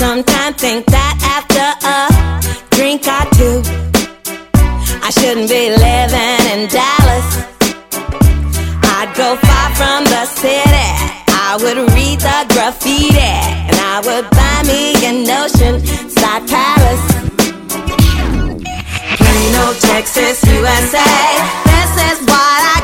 sometimes think that after a drink or two, I shouldn't be living in Dallas. I'd go far from the city. I would read the graffiti, and I would buy me an oceanside palace. Plano, Texas, USA. This is what I